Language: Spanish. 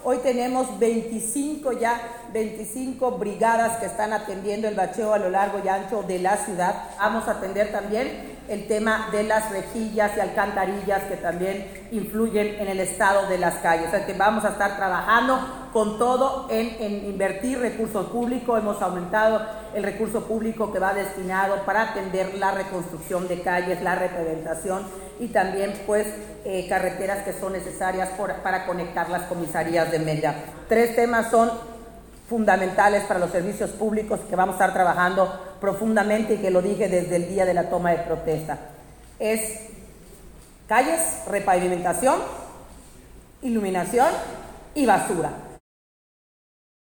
Hoy tenemos 25 brigadas que están atendiendo el bacheo a lo largo y ancho de la ciudad. Vamos a atender también el tema de las rejillas y alcantarillas que también influyen en el estado de las calles. O sea que vamos a estar trabajando con todo en invertir recursos públicos. Hemos aumentado el recurso público que va destinado para atender la reconstrucción de calles, la repavimentación y también carreteras que son necesarias para conectar las comisarías de Mérida. 3 temas son fundamentales para los servicios públicos que vamos a estar trabajando profundamente y que lo dije desde el día de la toma de protesta. Es calles, repavimentación, iluminación y basura.